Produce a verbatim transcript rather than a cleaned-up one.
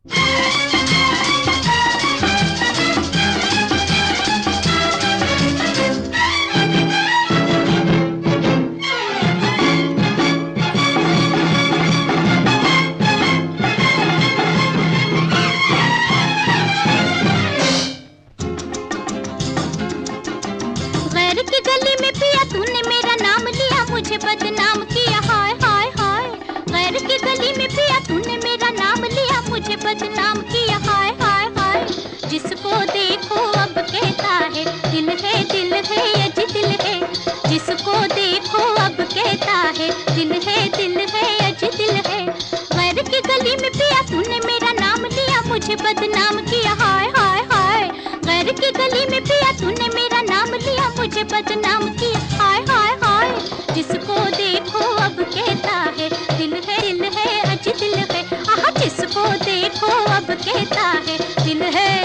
की गली में पिया तूने मेरा नाम लिया, मुझे बदनाम किया, हाय हाय हाय। गैर की गली में पिया तूने मेरा नाम लिया, मुझे बदनाम किया, हाय हाय हाय। जिसको देखो अब कहता है दिल है दिल है अजी दिल है, जिसको देखो अब कहता है दिल है दिल है अजी दिल है। गैर की गली में पिया तूने मेरा नाम लिया, मुझे बदनाम किया, हाय हाय हाय। गैर की गली में पिया तूने मेरा नाम लिया, मुझे बदनाम किया, हाय हाय हाय। जिसको देखो अब कहता है दिल है दिल है अजी दिल है, आहा जिसको देखो अब कहता है दिल है।